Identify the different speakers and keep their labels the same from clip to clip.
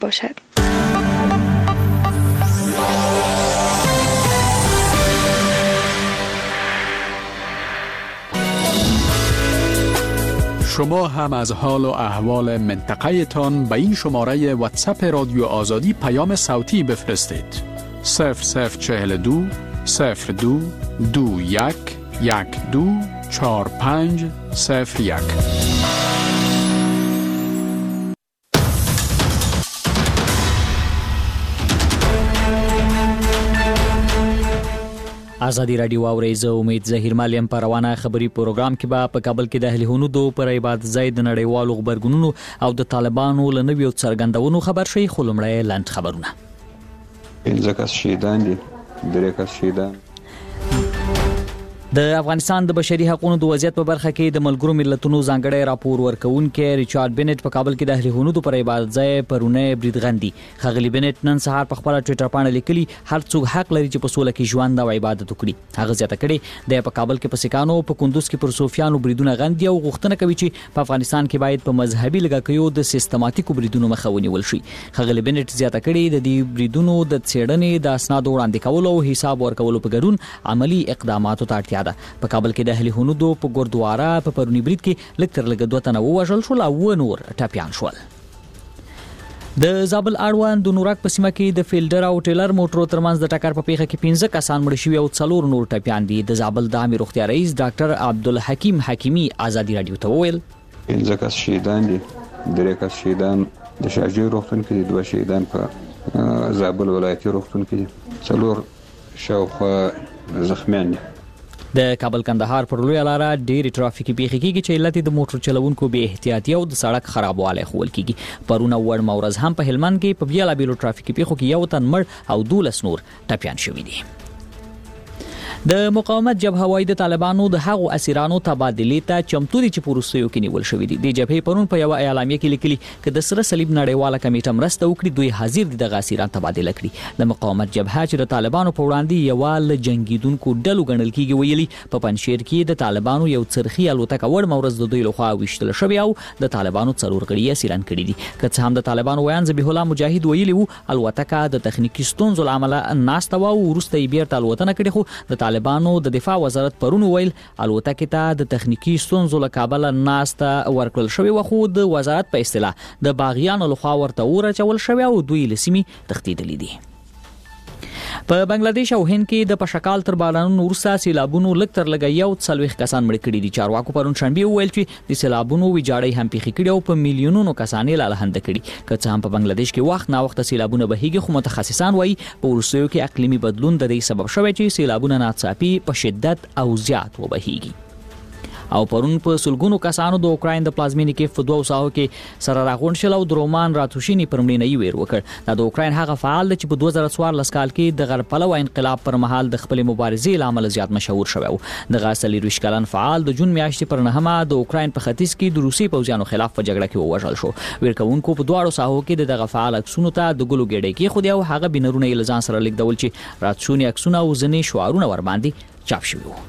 Speaker 1: باشد.
Speaker 2: شما هم از حال و احوال منطقه تان به این شماره واتساپ رادیو آزادی پیام صوتی بفرستید. 0042 02 21 12 45 01.
Speaker 3: آزادی رادیو اوریزه امید زهیر مالیم پر روانه خبری پروګرام کې به په کابل کې د اهل هنودو پر عبادت ځای د نړیوالو خبرګونونو او د طالبانو له نویو څرګندونو خبر شي. خو لومړی لاند خبرونه.
Speaker 4: 15 کس شهیدان دي، 3 کس شهیدان.
Speaker 3: د افغانستان د بشري حقوقو د وضعیت په برخه کې د ملګرو ملتونو ځانګړی راپور ورکوونکی ریچارډ بینټ په کابل کې د اهل هنودو پر عبادت ځای پرونه بریدغندي. خغلی بینټ نن سهار په خپل ټوئیټر باندې لیکلي هر څوک حق لري چې په سوله کې ژوند او عبادت وکړي. هغه زیاته کړي د په کابل کې په سکانو په کندوز کې پر صوفیانو بریدونه غندي او غوښتنه کوي چې په افغانستان کې باید په مذهبي لګاکیو د سیستماتیکو بریدونو مخه ونیول شي. خغلی بینټ زیاته کړي د دې بریدونو د څېړنې د اسنادو وړاندې کولو او حساب ورکولو په ګډون عملی اقداماتو ته اړتیا ده. په کابل کې د اهل هنودو په ګوردواره په پرونی برید کې لکتر لګ 2 تنه وژل شول او نور ټاپیان شول. د زابل اړوند د نورک په سیمه کې د فیلډر او ټیلر موټرو ترمنځ د ټکر په پیښه کې 15 کسان مړ شوي او 4 نور ټاپیان دي. د زابل د عامه روغتیا رئیس ډاکټر عبدالحکیم حکیمی آزادی رادیو ته وویل
Speaker 4: 15 کس شهیدان دي، 3 کس شهیدان د شارجې روغتون کې، 2 شهیدان په زابل ولایتي روغتون کې، 4 شاوخوا زخمیان دي.
Speaker 3: د کابل کندهار پر لوی لاره ډېری ټرافیکي پیښې کېږي چې علت د موټر چلوونکو بې احتیاطي او د سړک خرابوالی ښوول کېږي. پرونه وړ مورز هم په هلمند کې په بیلابیلو ټرافیکي پیښو کې 1 تن مړ او 12 نور ټپیان شوي دي. د مقاومت جبهه وايي د طالبانو د هغو اسیرانو تبادلې ته چمتو دي چې په وروستیو کې نیول شوي دي. د جبهې پرون په یو اعلامیه کې لیکلي چې د سره صلیب نړیواله کمیټه مرسته وکړي دوی حاضر دي دغه اسیران تبادله کړي. د مقاومت جبهه چې د طالبانو په وړاندې یو له جنگیدونکو ډلو ګڼل کېږي ویلي په پنځشیر کې د طالبانو یو څرخي الوتکه وړ مورز د دوی لخوا ویشتل شوی او د طالبانو څلور غړي اسیران کړي دي. که څه هم د طالبانو ویان ذبیح الله مجاهد ویلي وو الوتکه د تخنیکی ستونزو لامل ناسته و او وروسته یې بیرته الوتنه کړې، خو د طالبانو د دفاع وزارت پرون ویل الوتکه ته د تخنیکی ستونزو له کابل ناسته ورکړل شوی و، خو د وزارت په اصطلاح د باغیانو لخوا ورته ورچول شوی او دوی لسیمي تښتیدلي دي. په بنگلاديش او هند کې د پشکال تر بارانونو وروسته سیلابونو لکتر لګي او 40 کسان مړ کړي دي. چارواکو پرون شنبه ویل چې د سیلابونو ویجاړي هم پیښ کړي او په میلیونونو کسان یې لاله کړي. که څه هم په بنگلاديش کې وخت نا وخت سیلابونه بهيږي، خو متخصصان وایي په وروستیو کې اقلیمي بدلون د دې سبب شوی چې سیلابونه ناڅاپي په شدت او زیات وبهيږي. او پرون په سلګونو کسانو د اوکراین د پلازمینې کې په 2 ساعتو کې سره راغونډ شول او د رومان راتوشینی پرمړینې ویر وکړ. دا د اوکراین هغه فعال چې په 2014 کال کې د غرب پلوه انقلاب پر مهال د خپل مبارزې لامل زیات مشهور شوی. د غاسلی روشکلن فعال د جون میاشتې پر 9 د اوکراین په ختیځ کې د روسي پوځیانو خلاف په جګړه کې ووژل شو. ورکوونکو په 2 ساعتو کې د غفعال عکسونو ته د ګلو ګډې کې خو دی او هغه بنرونه یې لزان سره لیکدول چې راتشونی عکسونه او ځنې شعارونه ور باندې چاپ شوي وو.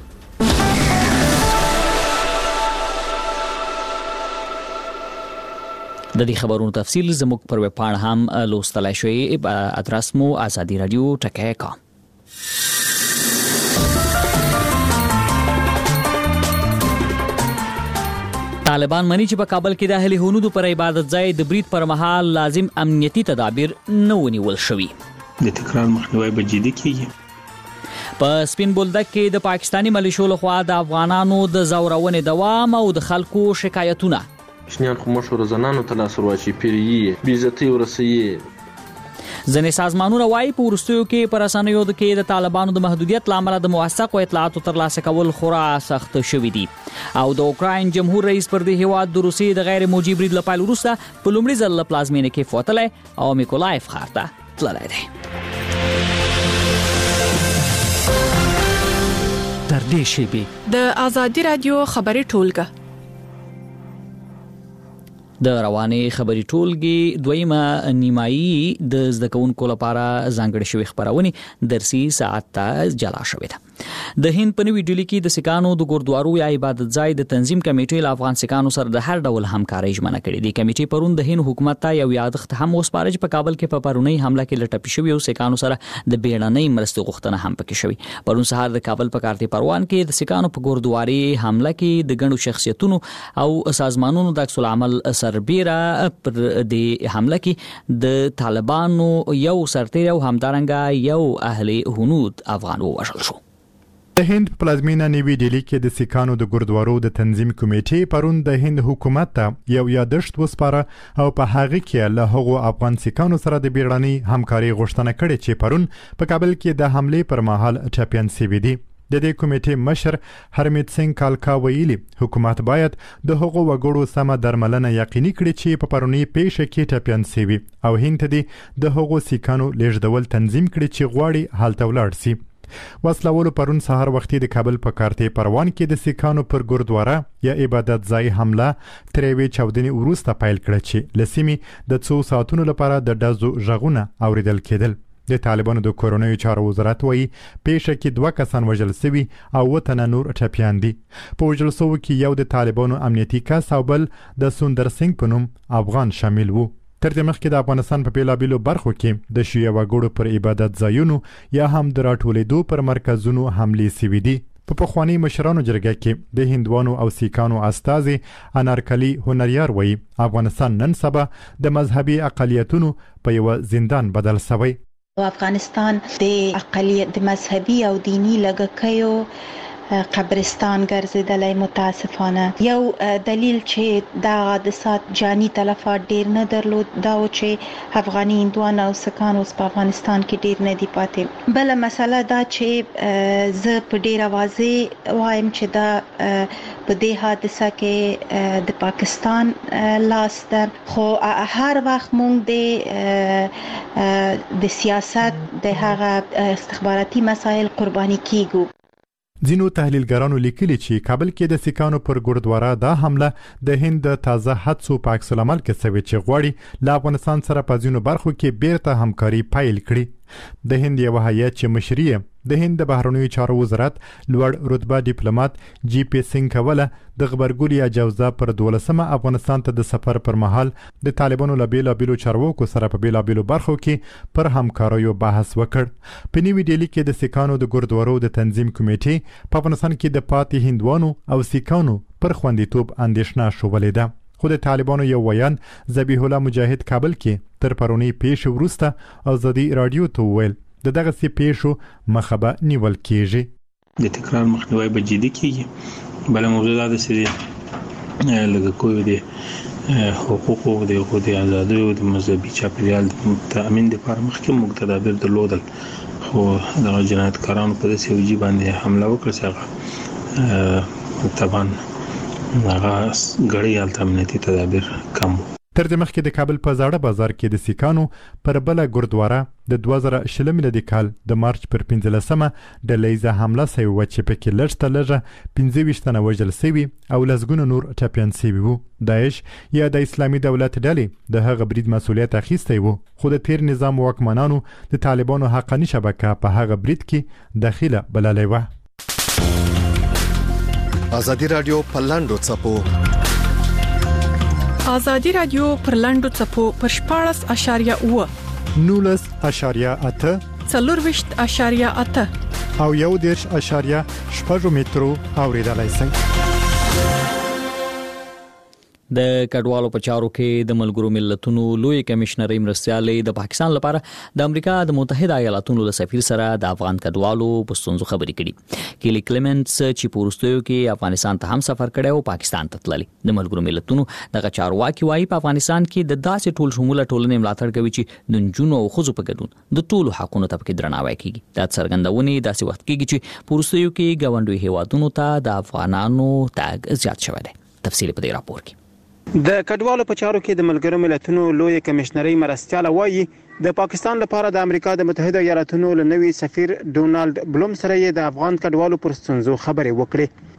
Speaker 3: د دې خبرونو تفصیل زموږ پر ویب پاڼه هم لوستلای شئ. ادرس مو آزادی رادیو ټکی.com. طالبان مني چې په کابل کې د اهل هنودو پر عبادت ځای د برید پر مهال لازم امنیتي تدابیر نه ونیول شوي.
Speaker 5: د تکرار مخنیوي به جدي کیږي.
Speaker 3: په سپین بولدک کې د پاکستانی ملیشو لخوا د افغانانو د زورونې دوام او د خلکو شکایتونه
Speaker 6: شنیان خو مشهور زنانو ته لاس ورواچي پیریي بیزتی ورسي.
Speaker 3: ځینې سازمانونه وایي په وروستیو کې پر رسنیو کې د طالبانو د محدودیت لامل د موثقو اطلاعاتو ترلاسه کول خورا سخت شوي دي. او د اوکراین جمهور رئیس پر دې هیواد د روسي د غیر موجي برید له پیل وروسته په لومړي ځل له پلازمینې کې فوتلی او میکولایف ښار ته تللی دی.
Speaker 2: در دې شیبې
Speaker 7: د آزادی رادیو خبري ټولګه
Speaker 3: د روانې خبري ټولګي دویمه نیمایي د زده کوونکو لپاره ځانګړې شوې خبرونه درسي ساعت ته جلا شوې ده. د هند په نوې ډیلي کې د سکانو د ګوردوارو یا عبادت ځای د تنظیم کمیټې له افغان سکانو سره د هر ډول همکارۍ ژمنه کړې ده. کمیټې پرون د هند حکومت ته یو یادښت هم وسپاره چې په کابل کې په پرونی حمله کې لټپي شوی او سکانو سره د بیړنۍ مرستې غوښتنه هم پکې شوی. پرون سهار د کابل په کارتي پروان کې د سکانو په ګوردواري حمله کې د ګڼو شخصیتونو او سازمانونو د عکس العمل سربېره پر د حمله کې د طالبانو یو سرتیر او همدارنګه یو اهل هنود افغان ووژل شو.
Speaker 1: د هند پلازمینه نیوی ډیلی کې د سکانو د ګوردوارو د تنظیم کمیټې پرون د هند حکومت ته یو یادښت وسپاره او په هغه کې له هغو افغان سکانو سره د بیړنۍ همکاري غوښتنه کړې چې پرون په کابل کې د حملې پر مهال ټپيان شوي دي. د دې کمیټې مشر هرمیت سنگ کالکا ویلي حکومت باید د هغو وګړو سمه درملنه یقیني کړي چې په پرونی پیښه کې ټپيان شوي او هند ته د هغو سکانو لیږدول تنظیم کړي چې غواړي هلته ولاړ شي. وسلوالو پرون سهار وختي د کابل په کارتي پروان کې د سکانو پر ګوردواره یا عبادت ځای حمله ترې چاودنې وروسته پیل کړه چې لسیمې د 2 ساعتونو لپاره د ډزو غږونه اوریدل کېدل. د طالبانو د کورونیو چارو وزارت وایي پیښه کې 2 کسان وژل شوي او 8 تنه نور ټپيان دي. په وژل شوو کې یو د طالبانو امنیتي کس او بل د سوندر سنگ په نوم افغان شامل وو. تر دې مخکې د افغانستان په بیلابیلو برخو کې د شیعه وګړو پر عبادت ځایونو یا هم د راټولېدو پر مرکزونو حملې شوي دي. په پخواني مشرانو جرګه کې د هندوانو او سیکانو استازي انارکلی هنریار وایي افغانستان نن سبا د مذهبي اقلیتونو په یو زندان بدل شوی.
Speaker 8: افغانستان د اقلیت د مذهبي او دینی لږکیو قبرستان ګرځیدلی متاسفانه. یو دلیل چې دا حادثات جاني تلفات ډیر نه درلود دا و چې افغاني هندوان او سکان اوس په افغانستان کې ډیر نه دي پاتې. بل مسله دا چې زه په ډیر واضح وایم چې دا په دې حادثه کې د پاکستان لاس ده خو هر وخت مونږ د سیاست د هغه استخباراتي مسایل قرباني کیږو.
Speaker 1: ځینو تحلیلګرانو لیکلي چې کابل کې د سکانو پر ګوردواره دا حمله د هند د تازه هڅو په عکس العمل کې شوې چې غواړي له افغانستان سره په ځینو برخو کې بیرته همکاري پیل کړي. د هند یو هیئت چې مشري د هند د بهرنیو چارو وزارت لوړ رتبه ډیپلوماټ جی پی سنگ کوله د غبرګولي اجازه پر 12مه افغانستان ته د سفر پر مهال د طالبانو له بیلابیلو چارواکو سره په بیلابیلو برخو کې پر همکاریو بحث وکړ. په نیوی ډیلی کې د سکانو د ګوردوارو د تنظیم کمیټې په افغانستان کې د پاتې هندوانو او سکانو پر خوندیتوب اندېښنه شولې ده. خو د طالبانو یو ویان ذبیح الله مجاهد کابل کې تر پرونی پیښې وروسته ازادي رادیو ته وویل د دغه سي پیښو مخه به نیول کیږي.
Speaker 5: د تکرار مخنیوي به جدي کیږي. بل موضوع دا چې لږ کوی دي حقوقو د ازادۍ او د مذهبي چاپیریال تامین لپاره مخکې موږ تدابیر درلودل خو د جنایتکارانو په دې سوجي باندې حمله وکړه طبعا هغه غړي الټرنیټي تدابیر کم.
Speaker 1: تر دې مخکې د کابل په زاړه بازار کې د سکانو پر بل ګوردواره د 2000 میلادي کال د مارچ پر 15مه د لیزه حمله شوی و چې پکې لږه 25 تنه وژل شوي او لسګونه نور ټپيان شوي وو. داعش یا د اسلامي دولت ډلې د هغه برید مسؤلیت اخیستی وو خو د تیر نظام واکمنانو د طالبانو حقاني شبکه په هغه برید کې داخله بللې و.
Speaker 9: ازادي رادیو پلاندو چپو
Speaker 7: ازادي رادیو پر لاندو چپو پر 14.8
Speaker 1: 19.8
Speaker 7: 40.8
Speaker 1: او 1.8 مترو اوریدلای شئ.
Speaker 3: د کډوالو په چارو کې د ملګرو ملتونو لوی کمشنري مرستيالي د پاکستان لپاره د امریکا د متحده ایالاتونو له سفیر سره د افغان کډوالو په ستونزو خبرې کړي. کیلی کلیمنټس چې پورستیو کې افغانستان ته هم سفر کړی او پاکستان ته تللی. د ملګرو ملتونو دغه چارواکي وايي په افغانستان کې د داسې ټول شموله ټولنې ملاتړ کوي چې د نجونو او ښځو په ګډون د ټولو حقونو ته پکې درناوی کیږي. دا څرګندونه داسې وخت کېږي چې پورستیو کې ګاونډي هیوادونو ته د افغانانو تاګ زیات شوی دی. تفصیل په دې راپور کې.
Speaker 10: د کډوالو په چارو کې د ملګرو ملتونو لوی کمشنري مرستياله وایي د پاکستان لپاره د امریکا د متحده ایالاتونو له نوي سفیر ډونالد بلوم سره د افغان کډوالو پر ستونزو خبرې وکړې.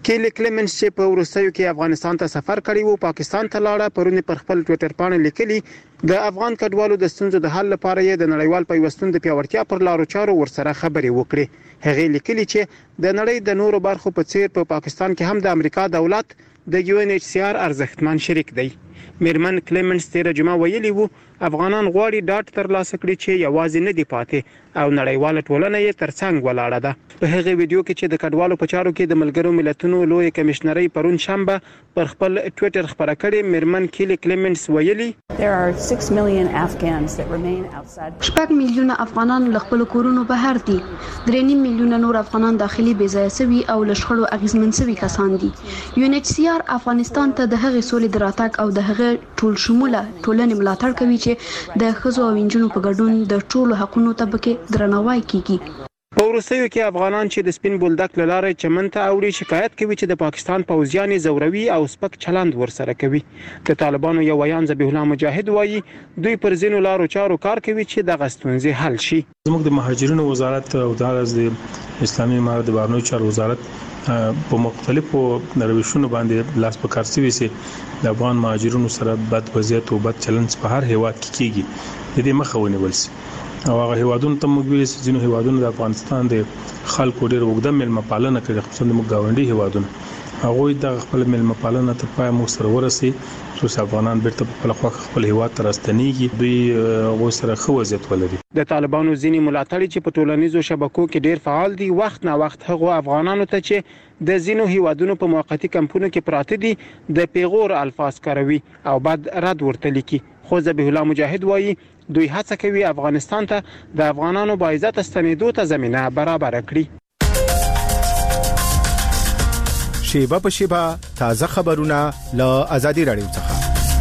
Speaker 10: کیلی کلیمنز چې په وروستیو کې افغانستان ته سفر کړی وو پاکستان ته لاړه پرونی پر خپل ټوئیټر باندې لیکلي د افغان کډوالو د ستونزو د حل لپاره یې د نړیوال پیوستون د پیاوړتیا پر لارو چارو ورسره خبرې وکړي هغه لیکلي چې د نړۍ د نورو برخو په څیر په پاکستان کې هم د امریکا دولت د UNHCR ارزښتمن شریک دی میرمن کلیمنز تیر جمعه ویلي وو افغانان غواړي ډاټ ترلاسه کړي چې یوازې نه دی پاتې او نړیواله ټولنه یې ترڅنګ ولاړه ده په هغه ویډیو کې چې د کډوالو په چارو کې د ملګرو ملتونو لوی کمشنري پرون شنبه پر خپل ټوئیټر خبره کړې میرمن کیلی کلیمنز ویلي
Speaker 11: 6 million Afghans that remain outside
Speaker 12: 6 میلیونه افغانان له خپل کورونو بهر دي 3 میلیونه نور افغانان داخلي بې ځایه سوي او له شخړو اغیزمن سوي کسان دي UNHCR افغانستان ته د هغې سولې د راتګ او د هغې ټول شموله ټولنې ملاتړ کوي چې د ښځو او نجونو په ګډون د ټولو حقوقو طبقه درناوی کیږي
Speaker 10: په وروستیو کې افغانان چې د سپین بولدک له لارې چمن ته اوړي شکایت کوي چې د پاکستان پوځیان زوروي او سپک چلند ورسره کوي د طالبانو یو ویان ذبیح الله مجاهد وایي دوی پر ځینو لارو چارو کار کوي چې د غستونځي حل شي
Speaker 5: زموږ د مهاجرینو وزارت او د اسلامي امارات د بهرنیو چارو وزارت په مختلفو روشونو باندې لاس په کار سوي سي د افغان مهاجرینو سره بد وضعیت او بد چلند په هر هیواد کې کیږي د دې مخه ونیول سي او هغه هیوادونو ته موږ ویل چې ځینو هیوادونو د افغانستان د خلکو ډېر وګړه ملمه پالنه کوي خصوصا د ګاونډي هیوادونو هغه د خپل ملمه پالنه ته پای مو سره ورسي چې افغانان بیرته په خپل خواخ خپل هیواد ته راستنیږي دوی غو سره خو وضعیت ولري
Speaker 10: د طالبانو ځینی ملاتړي چې په ټولنیزو شبکو کې ډېر فعال دي وخت نه وخت هغه افغانانو ته چې د ځینو هیوادونو په موقتی کمپونو کې پراته دي د پیغور الفاظ کاروي او بعد رد ورته لیکي خو ذبیح الله مجاهد وایي دوی هڅه کوي افغانستان ته د افغانانو باعزت ستنېدو ته زمينه برابر کړي
Speaker 13: شیبه په شیبه تازه خبرونه له آزادي رادیو څخه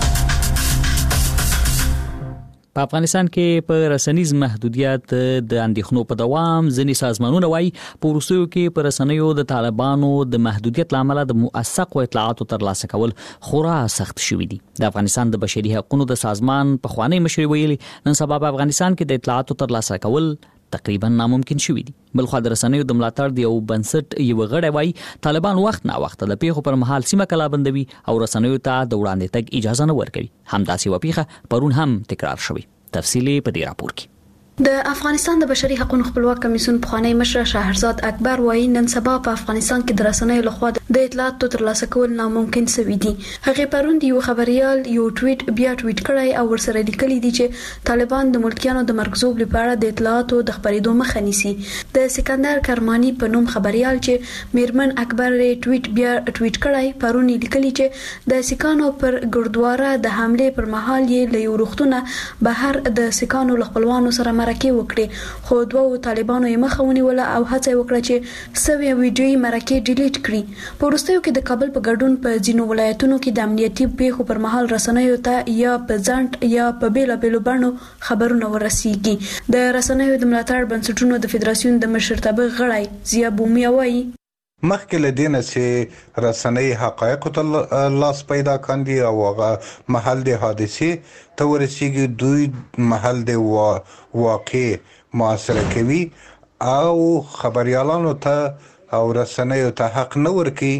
Speaker 3: په افغانستان کې په رسنیز محدودیت د اندېښنو په دوام ځینې سازمانونه وایي په وروستیو کې په رسنیو د طالبانو د محدودیت لامل د موثق اطلاعاتو ترلاسه کول خورا سخت شوي دي د افغانستان د بشري حقوقو د سازمان په خوانی مشر ویلي نن سبا په افغانستان کې د اطلاعاتو ترلاسه کول تقریبا ناممکن شوي دي بلخو د رسنیو د ملاتړ دی او بنسټ یو غړی وایي طالبان وخت نه وخت د پیښو پر مهال سیمه کلابندوي او رسنیو ته د وړاندې تګ اجازه نه ورکوي همداسې وپیخه پرون هم تکرار شوی تفصیلی په دې راپور کې
Speaker 12: د افغانستان د بشري حقوقو خپلواک کمیسیون پخوانی مشر شهرزاد اکبر وایي نن سبا په افغانستان کې د رسنیو لخوا د اطلاعاتو ترلاسه کول ناممکن شوی دي هغه پرون یو خبريال یو ټویټ بیا ټویټ کړی او ورسره لیکلي دي چې طالبان د ملکیانو د مرګزوب لپاره د اطلاعاتو د خبرېدو مخه نیسي د سکندر کرمانی په نوم خبريال چې میرمن اکبر ټویټ بیا ټویټ کړی پرون لیکلي چې د سکانو پر ګردواره د حمله پر مهال یې له یو روختونه بهر د سکانو خپلوانو سره مرکه وکړي خو دوه طالبانو یې مخه ونیوله او هڅه وکړه چې سوي ویډیوي مرکه ډیلیټ کړي په وروستیو کې د کابل په ګډون په ځینو ولایتونو کې د امنیتي پیښو پر مهال رسنیو ته یا په ځنډ یا په بیلابېلو بڼو خبرونه ورسیږي د رسنیو د ملاتړ بنسټونو د فدراسیون د مشرتابه غړی ضیا بومیا وایي
Speaker 14: مخکې له دې نه چې رسنۍ حقایق ته لاس پیدا کاندي او هغه محل د حادثې ته ورسیږي دوی محل د واقع معاصره کوي او خبريالانو ته او رسنیو ته حق نه ورکي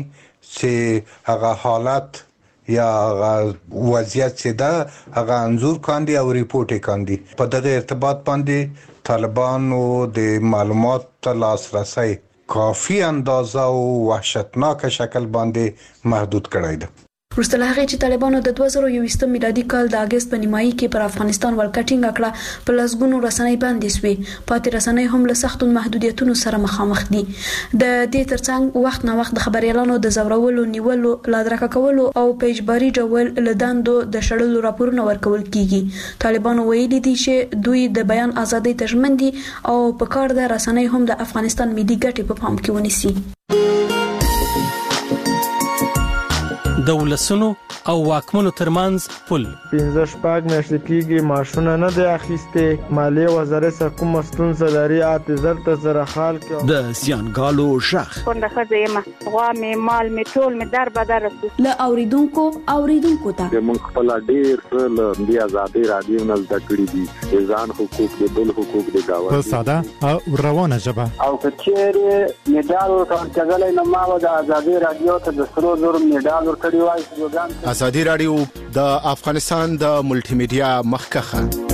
Speaker 14: چې هغه حالت یا وضعیت چې دا هغه انزور کاندي او ریپورت کاندي په دغه ارتباط باندې طالبانو د معلومات لاسرسي کافی اندازه او وحشتناک شکل باندې محدود کړی دی
Speaker 12: وروسته له هغې چې طالبانو د 2021 میلادي کال د اگست په نیمایي کې پر افغانستان ولکټینګ کړه په لسګونو رسنۍ بندي شوې پاتې رسنۍ هم له سختو محدودیتونو سره مخامخ دي د دې ترڅنګ وخت نه وخت د خبريالانو د زورولو نیولو لادرکه کولو او په اجباري ډول لداندو د شړلو راپورونه ورکول کیږي طالبانو ویلي دي چې دوی د بیان ازادۍ ته ژمن دي او په کار د رسنۍ هم د افغانستان ملي ګټې په پام کې ونیسي
Speaker 15: د ولسونو او واکمنو ترمنځ پل
Speaker 16: 15 میاشتې کېږي ماشونه نه دی اخیسته مالیه وزارت سره کوم ستونزه لري اعتذار ته زره خال کې
Speaker 17: د زیانګالو شخ
Speaker 18: څنګه خزه ما غوا می مال می ټول می در بدر
Speaker 12: ل اوریدونکو ته
Speaker 19: موږ خپل ډیر څه د آزادۍ رادیو نه زده کړی دي ځان حقوق د بل حقوق د گاوند
Speaker 1: په ساده او روانه ژبه
Speaker 20: او کچېره میډال ورکړل نو ما د آزادۍ رادیو ته د سرو زر میډال ورکړی وای سلوګان
Speaker 13: آزادۍ رادیو د افغانستان د ملټي میډیا مخکخه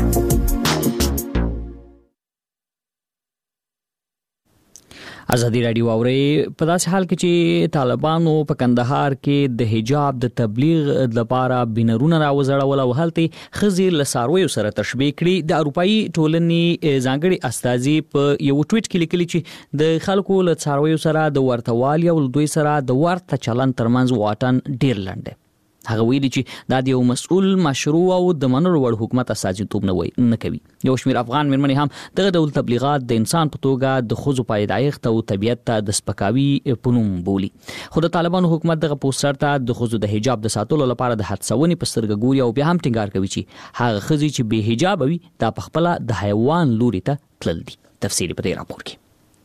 Speaker 3: ازادي رادیو اوري په داسې حال کې چې طالبانو په کندهار کې د حجاب د تبلیغ لپاره بنرونه راوځړول او هلته خزي لساروي سره تشبيه کړي د اروپאי ټولنې ځانګړي استاذي په یو ټویټ کې لیکلي چې د خلکو لساروي سره د ورتوالي او دوی سره د ورته چلن ترمنځ واټن ډیر لنډ هغه ویلي چې دا د یو مسؤل مشروع او د منلو وړ حکومت استازیتوب نه کوي یو شمېر افغان مېرمنې هم دغه ډول تبلیغات د انسان په توګه د ښځو پایدایښت او طبیعت ته د سپکاوي په نوم بولي خو د طالبانو حکومت دغه پوسټر ته د ښځو د حجاب د ساتلو لپاره د هڅونې په سترګه ګوري او بیا هم ټینګار کوي چې هغه ښځې چې بې حجاب وي دا په خپله د حیوان لوري ته تلل دي تفصیلي په دې راپور کې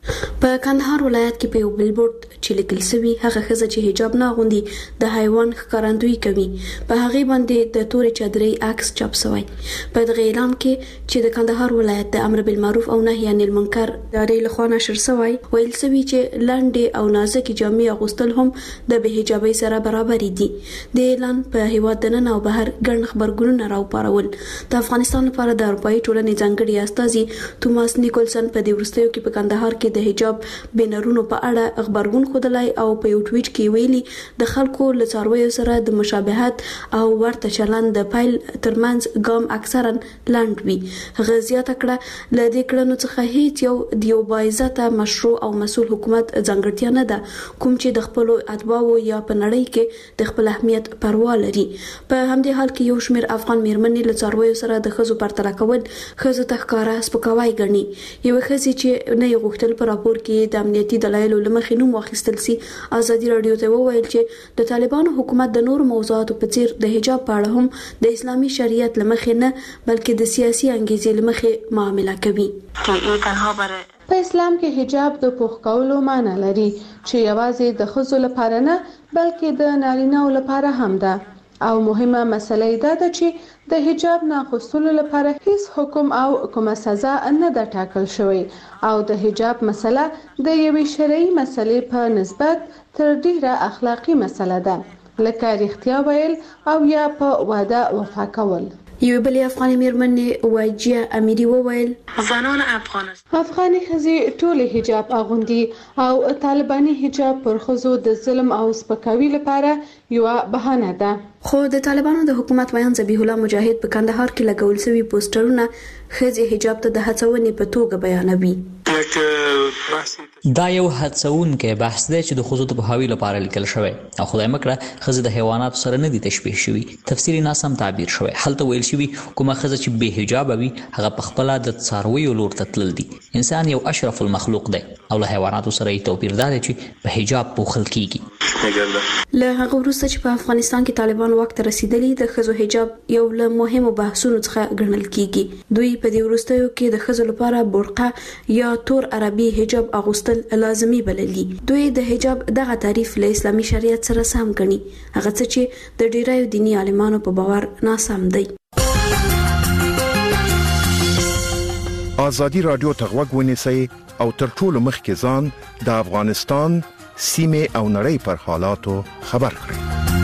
Speaker 12: په کندهار ولایت کې په یو بیلبورډ چې لیکل شوی هغه ښځه چې حجاب نه اغوندي د حیوان ښکارندویي کوي په هغه باندې د تورې چادرې عکس چاپ شوی په دغه اعلان کې چې د کندهار ولایت د امر بالمعروف او نهي عن المنکر ادارې لخوا نشر شوی ویل شوی چې لاندې او نازکې جامې اغوستل هم د بې حجابۍ سره برابر دي د اعلان په هیواد دننه او بهر ګڼ خبرګونونه راوپارول د افغانستان لپاره د اروپאי ټولنې ځانګړي استازي توماس نیکولسن په دې وروستیو کې په کندهار کې د حجاب بنرونو په اړه خبرګون خودلای او په یو ټویټ کې ویلي د خلکو له څارویو سره د مشابهت او ورته چلند د پایل ترمنځ ګام اکثرا لاند وي غزيات کړه ل دې کړنو څخه هیڅ یو دیو بایزته مشروع او مسؤل حکومت ځانګړتیا نه ده کوم چې د خپل اتباعو یا په نړۍ کې د خپل اهمیت پروا لري په همدې حال کې یو شمېر افغان مېرمنې له څارویو سره د ښځو پرتله کول ښځو ته ښکارا سپکاوی ګڼي یو ښځې چې نه یو غوښتل په راپور کې د امنیتي دلایلو لمخې نوم واخیستل سي ازادي رادیو ته وویل چې د طالبانو حکومت د نور موضوعاتو په څیر د حجاب په اړه هم د اسلامي شریعت لمخې نه بلکې د سیاسي انګیزې لمخې معامله کوي
Speaker 21: په اسلام کې حجاب د پوښ کولو معنی لري چې یوازې د ښځو لپاره نه بلکې د نارینه‌و لپاره هم ده او مهمه مسله دا ده چې د حجاب نه اغوستلو لپاره هیڅ حکم او کومه سزا نه ده ټاکل شوی او د حجاب مسله د یوې شرعي مسلې په نسبت تر ډیره اخلاقی مسله ده لکه رښتیا ویل او یا په وعده وفا کول
Speaker 12: یو بل افغاني مېرمنې واجیه امیری وویل
Speaker 21: افغاني ښځې ټول حجاب اغوندي او طالباني حجاب پر ښځو د ظلم او سپکاوي لپاره یو بهانه ده
Speaker 12: خو د طالبانو د حکومت ویان ذبیح الله مجاهد په کندهار کې لګول شوی پوسټرونه ښځې حجاب ته د هڅونې په توګه بیانوي
Speaker 3: دا یو هڅونکی بحث دی چې د ښځو د پوهاوي لپاره لیکل شوی او خدای مکړه ښځې د حیواناتو سره نه دي تشبیه شوي تفسیري ناسم تعبیر شوی هلته ویل شوي کومه ښځه چې بې حجابه وي هغه په خپله د څارویو لور ته تلل دي انسان یو اشرف المخلوق دی او له حیواناتو سره یې توپیر دا دی چې په حجاب پوښل کیږي
Speaker 12: له هغه وروسته چې په افغانستان کې طالبان وخت رسیدلی د ښځو حجاب یو له مهمو بحثونو څخه ګڼل کیږي دوی په دې وروستیو کې د ښځو لپاره برقه یا تور عربي حجاب اغوستل لازمي بللي دوی د حجاب دغه تعریف له اسلامي شریعت سره سم ګڼي هغه څه چې د ډیرو دینی عالمانو په باور ناسم دی
Speaker 9: آزادي رادیو ته غوږ ونیسئ او تر ټولو مخکې ځان د افغانستان سیمه او نړۍ پر حالاتو خبر کړئ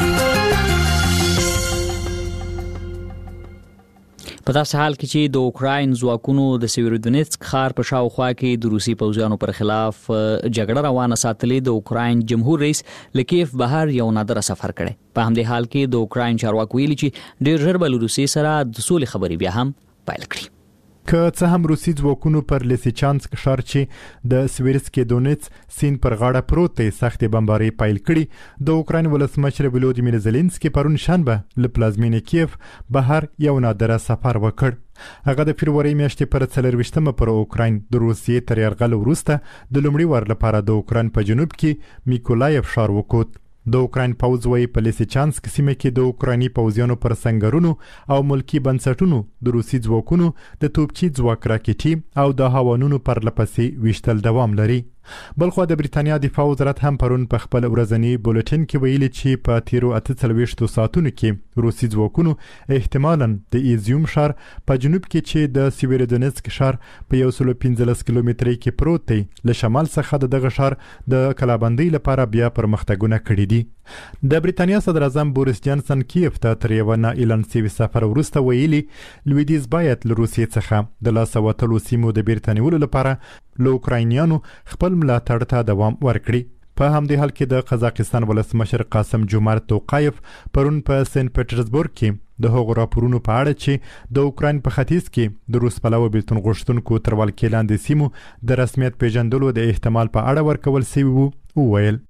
Speaker 3: په داسې حال کې چې د اوکراین ځواکونو د سیویرودونیتسک ښار په شاوخوا کې د روسي پوځیانو پر خلاف جګړه روانه ساتلې د اوکراین جمهور رئیس لکیف بهر یو نادر سفر کړي په همدې حال کې د اوکراین چارواکو ویلي چې ډیر ژر به روسي سره د سولې خبرې بیا هم پیل کړي
Speaker 1: که څه هم روسي ځواکونو پر لیسیچانسک ښار چې د سویرسکي دونیتس سیند پر غاړه پروت دی سختې بمبارۍ پیل کړي د اوکراین ولسمشر ولودیمیر زيلنسکي پرون شنبه له پلازمینې کیف بهر یو نادره سفر وکړ هغه د فبرवरी میاشتې پر 24مه پر اوکراین د روسیې تر یرغل وروسته د لومړي وار لپاره د اوکراین په جنوب کې میکولایف ښار وکوت د اوکراین پوځ وايي په لیسچانسک سیمه کې د اوکرایني پوځیانو پر سنگرونو او ملکی بنسټونو د روسي ځواکونو د توپچي ځواک راکټي او د هوانونو پر لپسې وشتل دوام لري. بلخو د بریتانیا دفاع وزارت هم پرون په خپل ورځنی بولټین کې ویلي چې په تیرو 48 ساعتونو کې روسي ځواکونو احتمالاً د ایزیوم ښار په جنوب کې چې د سیویرودونسک ښار په 115 کیلومترۍ کې پروت دی له شمال څخه دغه ښار د کلابندۍ لپاره بیا پرمختګونه کړي دي. د بریتانیا صدر اعظم بوریس جانسن کیف ته تر یو نه اعلان شوی سفر وروسته ویلي لویدیز باید له روسیې څخه د لاس وتلو سیمو د بیرته نیولو لپاره له اوکراینیانو خپل ملاتړ ته دوام ورکړي. په همدې حال کې د قزاقستان ولسمشر قاسم جومارت توقایف پرون په سنت پټرزبورګ کې د هغو راپورونو په اړه چې د اوکراین په ختیځ کې د روس پلوه بیلتون غوښتونکو تر ولکې لاندې سیمو د رسمیت پیژندلو د احتمال په اړه ورکول شوي وو وویل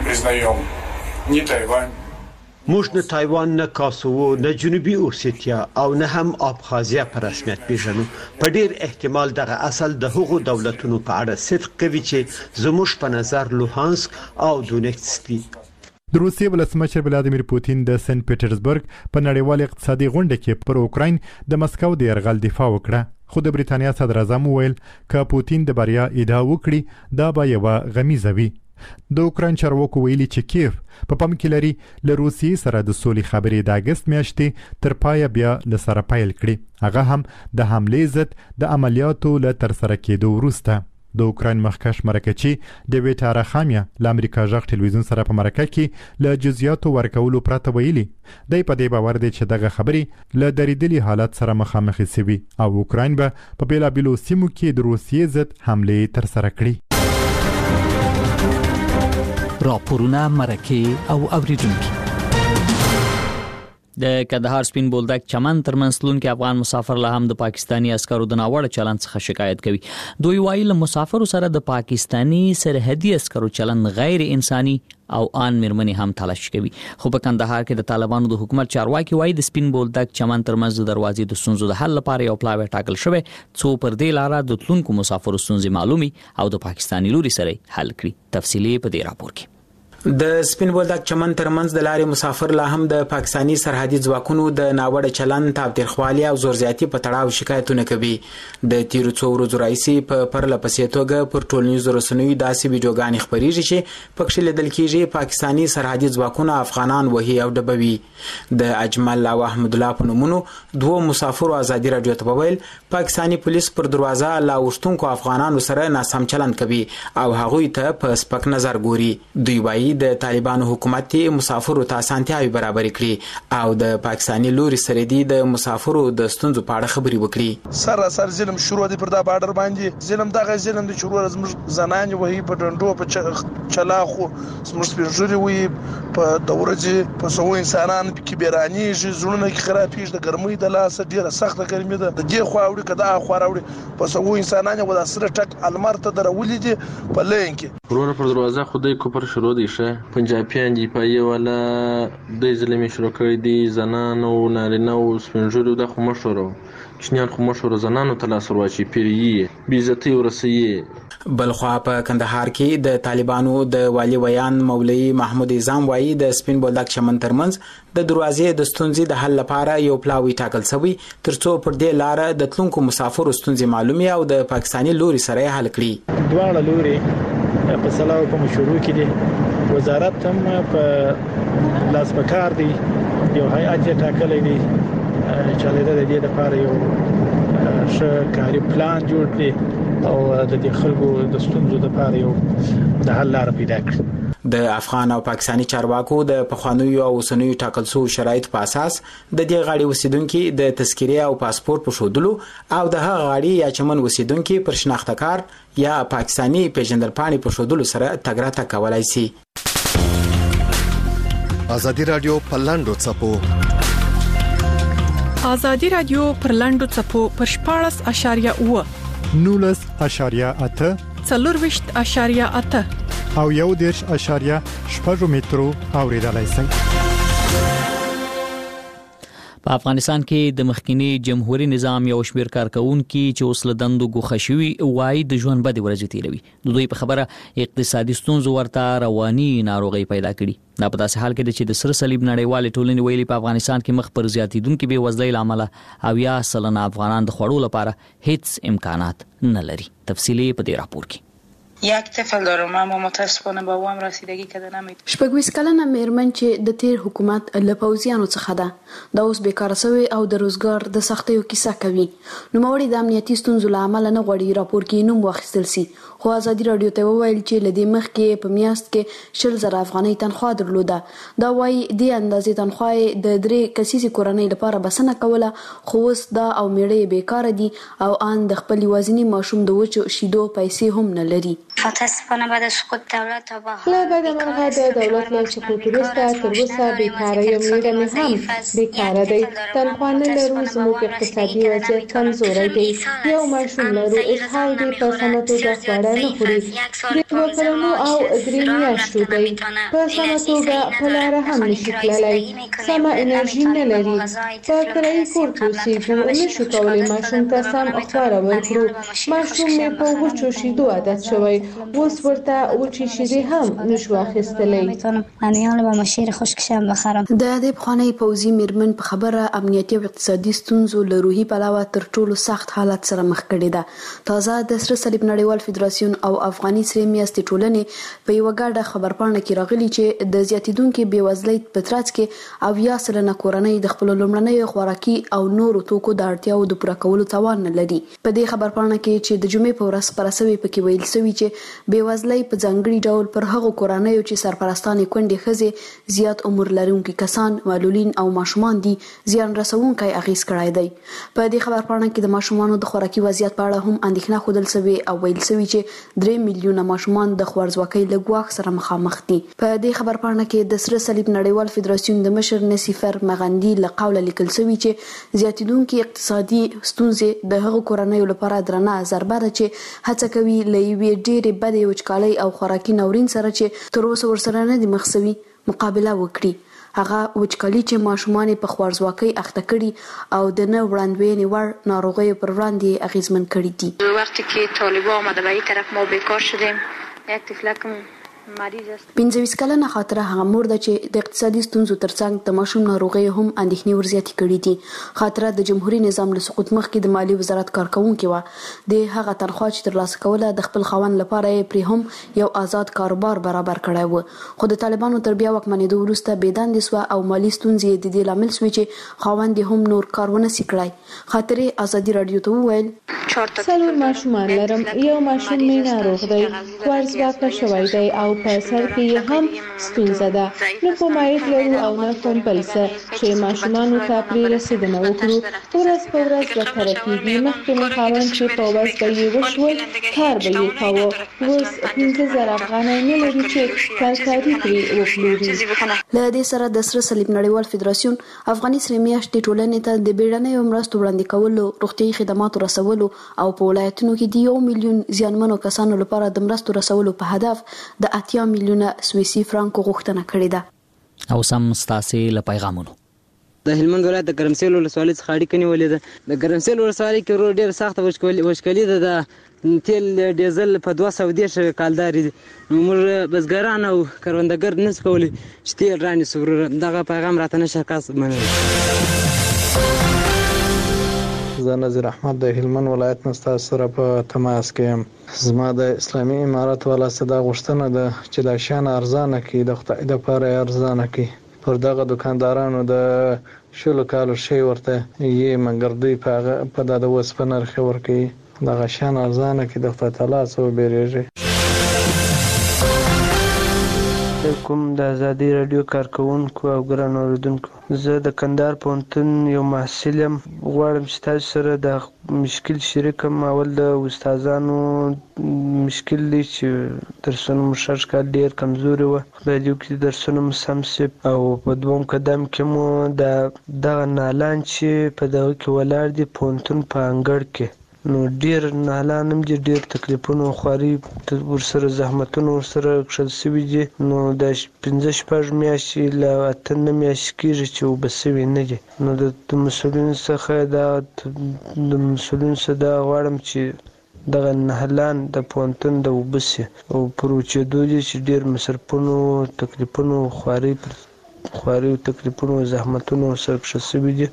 Speaker 17: موږ نه تایوان نه کاسوو نه جنوبي اوسیتیا او نه هم ابخازیا په رسمیت پیژنو. په ډیر احتمال دغه اصل د هغو دولتونو په اړه صدق کوي چې زموږ په نظر لوهانسک او دونیتسک دي.
Speaker 1: د روسیې ولسمشر ولادیمیر پوتین د سنت پټرزبورګ په نړیوال اقتصادي غونډه کې پر اوکراین د مسکو د یرغل دفاع وکړه. خو د بریتانیا صدر اعظم ویل ک پوتین د بریا ادعا وکړي دا به یو غمیزه وي. د اوکراین چارواکو ویلي چې کیف په پام کې لري له روسیې سره د سولې خبرې د اگست میاشتې تر پایه بیا له سره پیل کړي، هغه هم د حملې ضد د عملیاتو له ترسره کېدو وروسته. د اوکراین مخکښ مرکچی ډیویډ آراخامیا له امریکا غږ ټلویزیون سره په مرکه کې له جزئیاتو ورکولو پرته ویلي دی په دې باور دی چې دغه خبرې له درېدلي حالت سره مخامخ شوي او اوکراین به په بیلابیلو سیمو کې د روسیې ضد حملې ترسره کړي.
Speaker 3: راپورونه مرکه او اوریدونکو د کندهار سپین بولدک چمن ترمنځ تلونکي افغان مسافر له هم د پاکستانی عسکرو د ناوړه چلند څخه شکایت کوي. دوی وایي له مسافرو سره د پاکستانی سرحدي عسکرو چلند غیر انساني او ان مرمنې هم تلاش کوي. خو په کندهار کې د طالبانو د حکومت چارواکي وایي د سپین بولدک چمن ترمنځ د دروازې د ستونزو د حل لپاره یو پلاوی ټاکل شوی څو پر دې لاره د تلونکو مسافرو ستونزې معلومي او د پاکستانی لوري سره حل کړي. تفصیلی په دې راپور کې
Speaker 4: د سپین بولدک چمن ترمنځ د لارې مسافر لا هم د پاکستانی سرحدي ځواکونو د ناوړه چلند تابترخوالي او زورزیاتي په تړاو شکایتونه کوي. د تیرو څو ورځو راځي په پرله پسې توګه پر ټولنیزو رسنیو داسې ویډیوګانې خپرېږي چې پکې لیدل کېږي پاکستانی سرحدي ځواکونه افغانان وهي او ډبوي. د اجمل او احمد الله په نومونو دوه مسافرو ازادي رادیو ته وویل پاکستانی پولیس پر دروازه لا وشتونکو افغانانو سره ناسم چلند کوي او هغوی ته په سپک نظر ګوري. دوی وایي د طالبانو حکومت مسافرو ته اسانتیاوي برابر کړي او د پاکستانی لوري سره د مسافرو د ستونزو په اړه خبري وکړي.
Speaker 22: سر ظلم شروع دي پر دا بارډر باندې ظلم دغه ظلم د شروع زموږ زنان وهي په ډندو په چلاخو زموږ سپینځوري وي په دورځي په سو انسانان کې بیرانی زړونه کې خرابېږي د ګرمۍ د لاس ډیره سخته ګرمي ده د دې خو اوري کدا خو راوړي په سو انسانان و د سره ټک المر ته درولې دي په لین کې
Speaker 6: ورور پر دروازه خدای کو پر شروع دي شه پنجابیان دی پای ولا د ظلمي شروع کړی دي زنانو نارینه او سپینځوري د خو مشورو کشنیان خو مشورو زنانو تلاسر واچي پیری بیزتی ورسیه.
Speaker 4: بلخوا په کندهار کې د طالبانو د والی ویان مولوی محمود اعظم وایي د سپین بولدک چمن ترمنځ د دروازې د ستونزې د حل لپاره یو پلاوی ټاکل شوی ترڅو پر دې لار د تلونکو مسافرو ستونزې معلومي او د پاکستانی لوري سره حل کړي.
Speaker 23: دواړه لوري په سلاو په مشورو کې دي وزارت هم په لاس پکار دی یو هیئت ټاکلې دي چې د دې لپاره یو ښه کاري پلان جوړ کړي او د دې خلکو د ستونزو لپاره یو د حل لار پیدا کړي.
Speaker 4: د افغان او پاکستانی چارواکو د پخوانیو او اوسنیو ټاکل شویو شرایطو په اساس د دې غاړې اوسیدونکو د تذکرې او پاسپورت په ښودلو او د هغه غاړې یا چمن اوسیدونکو پر شناخته کارت یا پاکستانی پیژندپاڼې په ښودلو سره تګ راتګ کولای شي.
Speaker 24: ازادي رادیو په لاندو څپو
Speaker 7: ازادي رادیو پر لاندو څپو پر 14.8
Speaker 1: 19.8
Speaker 7: 24.8
Speaker 1: او 1.6 مترو اوریدلای شئ.
Speaker 3: په افغانستان کې د مخکینی جمهوریت نظام یو شمېر کارکونکو چې اوس له دندو ګوښه شوي وایي د ژوند بدې ورځې تیروي. دوی په خبره اقتصادي ستونزو ورته رواني ناروغي پیدا کړي. دا په داسې حال کې چې د سره صلیب نړیوال ټولنې ویلي په افغانستان کې مخ پر زیاتیدونکو بې وزلۍ له امله 80% افغانان د خوړو لپاره هیڅ امکانات نه لري. تفصیلی په دې راپور کې.
Speaker 2: یک طفل دارم اما متاسفانه به او هم رسیدگی کرده نمیتونه.
Speaker 12: 26 کلنه میرمن چې د تیر حکومت له پوځیانو څخه ده دا اوس بیکاره شوی او د روزګار د سختیو کیسه کوي. نو موري د امنیتي ستونزو له امله نه غوړي راپور کې نوم واخیستل سي. خو ازادي رادیو ته وویل چې لدې مخ کې په میاشت کې 100,000 افغانۍ تنخواه درلوده. دا وایي د اندازې تنخواه د 3 کسیزې کورنۍ لپاره بسنه کوله. خو اوس دا او میړې بیکاره دي او ان د خپل وازنی ماشوم د وچو شیدو پیسې هم نه لري.
Speaker 5: متاسفانه بعد از سقوط دولت
Speaker 21: لا بعد مرغه د دولت له سقوط وروسته تر اوسه بیکاره یم میرمن هم بیکاره دی. تنخواه نه لرو، زموږ اقتصادي وضعیت کمزوری دی. یو ماشوم لرو، اسهال دی په سمه توګه خواړه نه خوري. د 2 کلونو او 3 میاشتو دی. په سمه توګه په لاره هم نشي تللی. سمه انرژي نه لري. په کرایي کور کې اوسېږو، نشو کولی ماشوم ته سم خواړه ورکړو. ماشوم مې په وچو شیدو عادت شوی، اوس ورته وچې شیدې هم نشو اخیستلی.
Speaker 5: انیان با مشیر خشکشم بخرم.
Speaker 12: د دې پخوانی پوځي میرمن په خبره امنیتي او اقتصادي ستونزو له روحي پلوه تر ټولو سخت حالت سره مخ کړي ده. تازه د سره صلیب نړیوال فدراسیون او افغاني سره میاشتې ټولنې په یو ګډه خبرپاڼه کې راغلي چې د زیاتیدونکو بیوزلۍ په ترڅ کې 80% کورنۍ د خپل لومړنۍ خوراکي او نورو توکو د اړتیاو د پوره کولو توان نه لري. په دې خبرپاڼه کې چې د جمعې په ورځ پرسوي پکې ویل شوی چې بیوزلۍ په ځانګړي ډول پر هغو کورنیو چې سرپرستانې کونډې ښځې، زیات عمر لرونکي کسان، معلولین او ماشومان دي زیان رسونکی اغیز کړی دی. په دې خبرپاڼه کې د ماشومانو د خوراکي وضعیت په اړه هم اندېښنه ښودل شوې او ویل شوي چې 3 میلیونه ماشومان د خوارځواکۍ له ګواښ سره مخامخ دي. په دې خبرپاڼه کې د سره صلیب نړیوال فدراسیون د مشر نصیفر مغندي له قوله لیکل شوي چې زیاتیدونکي اقتصادي ستونزې د هغو کورنیو لپاره درنه ضربه ده چې هڅه کوي له یوې ډېرې بدې وچکالۍ او خوراکي ناورین سره چې تر اوسه ورسره نه دي مخ شوي مقابله وکړي. هغه وچکالي چې ماشومان په خوارځواکۍ اخته کړي او د نه وړاندوینې وړ ناروغیو پر وړاندې اغیزمن کړي دي.
Speaker 2: وقتی که طالبان آمده به این طرف ما بیکار شدیم، یک طفلکم مریض است.
Speaker 12: 25 کلنه خاطره هغه مور ده چې د اقتصادي ستونزو ترڅنګ د ماشوم ناروغي هم اندېښنې ورزیاتې کړې دي. خاطره د جمهوریت نظام له سقوط مخکې د مالی وزارت کارکونکې وه. د هغه تنخواه چې ترلاسه کوله د خپل خاوند لپاره یې پرې هم یو آزاد کاروبار برابر کړی و. خو د طالبانو تر بیا واکمنېدو وروسته بېدندې سوه او مالي ستونزې د دې لامل سوې چې خاوند یې هم نور کار ونه سي کړی. خاطرې ازادي رادیو ته وویل
Speaker 21: 4 ماشومان لرم، یو ماشوم مې ناروغ دی، خوارځواکه شوی دی او په سر کې هم ستونزه ده. نه په مایټ لرو او نه کوم بل څه چې ماشومانو ته پرې رسېدنه وکړو. ورځ په ورځ بدتره کېږي. مخکې مې خاوند چې په ورځ به یې وشول کار به یې کاوه. اوس 15,000 افغانۍ نه لري چې کارکاري پرې وپلوري.
Speaker 12: له دې سره د سره صلیب نړیوال فدراسیون افغاني سره میاشتې ټولنې ته د بیړنیو مرستو وړاندې کولو، روغتیايي خدماتو رسولو او په ولایتونو کې د 1 میلیون زیانمنو کسانو لپاره د مرستو رسولو په هدف د 80 میلیونه سویسي فرانکو غوښتنه کړې ده.
Speaker 3: او سم ستاسې له پیغامونو.
Speaker 8: د هلمند ولایت د ګرمسیل ولسوالۍ څخه اړیکه نیولې ده. د ګرمسیل ولسوالۍ کې روډ ډېر سخته وچکالي ده. د تیل ډیزل په 210 کالداري دي. نو موږ بزګران او کروندګر نس کولی چې تیل رانیسو. دغه پیغام راته نشه کاس منل.
Speaker 16: زه نظیر احمد د هلمند ولایت نه ستاسو سره په تماس کې یم. زما د اسلامي امارت والا صدا غوښتنه ده چې دا شیان ارزانه کړي، د خدای دپاره یې ارزانه کړي. پر دغه دکاندارانو د 10 کالو شی ورته یې مګر دوی په دا د وسپه نرخ ورکوي. دغه شیان ارزانه کړي، د خدای تعالی څخه وبېرېږي.
Speaker 11: کوم د ازادي رادیو کارکونکو او ګران اوریدونکو، زه د کندهار پوهنتون یو محصل یم. غواړم چې تاسو سره د مشکل شریک یم. اول د استادانو مشکل دی چې درسونه مو شاید کال ډېر کمزوري وه. خدای دې وکړي درسونه مو سم سي. او په دوم قدم کې مو دغه نالان چې په دغه کې ولاړ دي پوهنتون په انګړ کې، نو ډیر نهلان هم دي، ډیر تکلیفونه خواري ورسره زحمتونه ورسره کښل سوي دي. نو د 15-16 میاشتې له 8 میاشتې کېږي چې اوبه سوي نه دي. نو د مسؤلینو څخه دا غواړم چې دغه نهلان د پوهنتون د اوبه سي او پر وچېدو دي چې ډیر مصرفونو تکلیفونو خواري او تکلیفونو زحمتونو ورسره کښل سوي دي.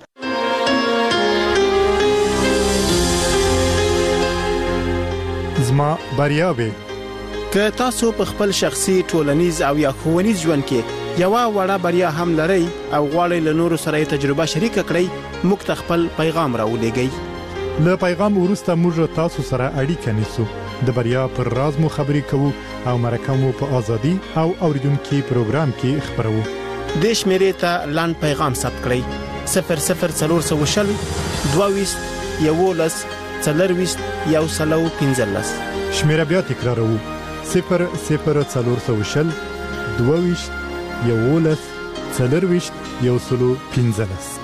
Speaker 1: زما بریاوې
Speaker 13: که تاسو په خپل شخصي ټولنیز او یا ښوونیز ژوند کې یو وړه بریا هم لرئ او غواړئ له نورو سره تجربه شریک کړئ، موږ ته خپل پیغام راولېږئ.
Speaker 1: له پیغام وروسته موږ تاسو سره اړیکه نیسو، د بریا پر راز مو خبرې کوو او مرکه مو په ازادي او اوریدونکو پروګرام کې خبرو.
Speaker 13: د شمیرې ته لاند پیغام ثبت کړئ 00420 22 11 40 115.
Speaker 1: شمیره بیا تکراروو 00420 22 11 40 115.